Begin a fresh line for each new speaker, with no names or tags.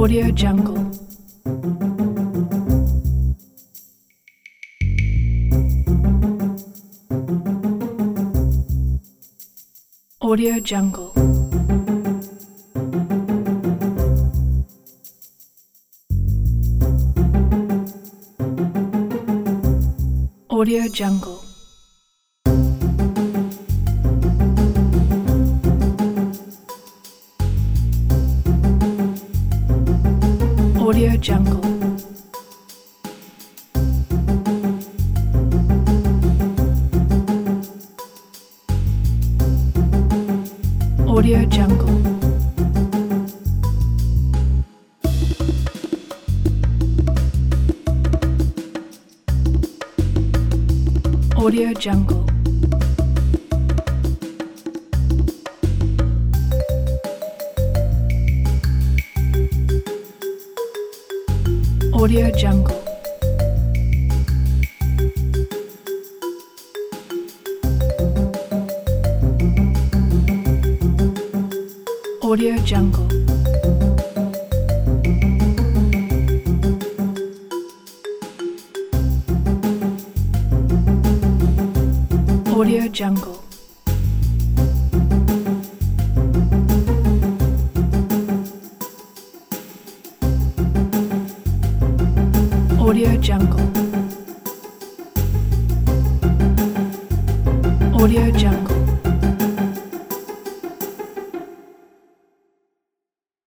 Audio Jungle. Audio Jungle. Audio Jungle. Audio Jungle. Audio Jungle. Audio Jungle. Audio Jungle. Audio Jungle. Audio Jungle. Audio Jungle. Audio Jungle.